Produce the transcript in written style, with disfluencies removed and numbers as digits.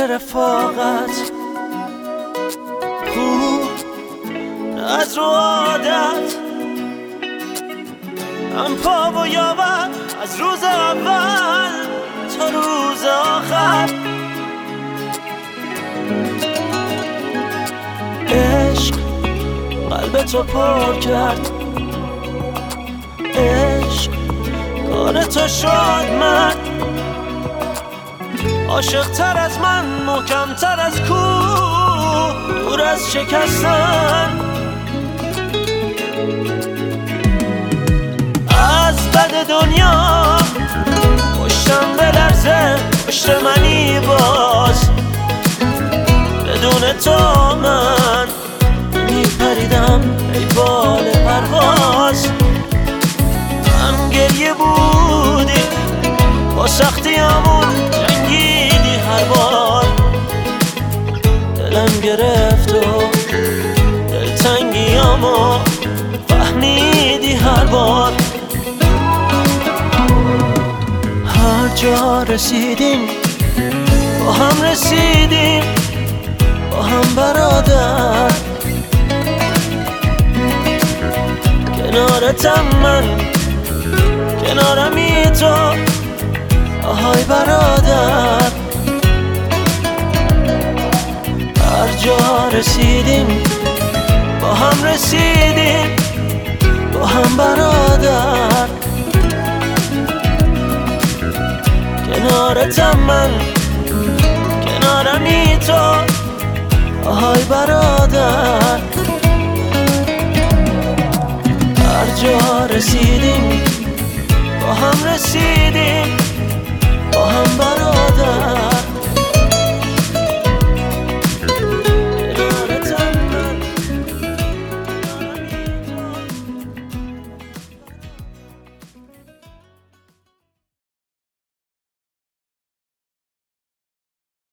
رفاقت خوب از رو عادت هم پا و یاور از روز اول تا روز آخر. عشق قلب تو پر کرد، عشق کار تو شد من عاشق تر از من، محکم تر از کوه، دور از شکستن. از بد دنیا پشتم بلرزه، پشت منی باز بدون تو من میپریدم ای بال پرواز. هم گریه بودی با سختیامون، جنگیدی هر بار دلم گرفت و دلتنگیامو فهمیدی هر بار. هر جا رسیدیم با هم رسیدیم، با هم برادر. کنارتم من، کنارمی تو، آهای برادر. هر جا رسیدیم با هم رسیدیم، با هم برادر. کنارتم من، کنارمی تو، آهای برادر. هر جا رسیدیم با هم رسیدیم، با هم برادر.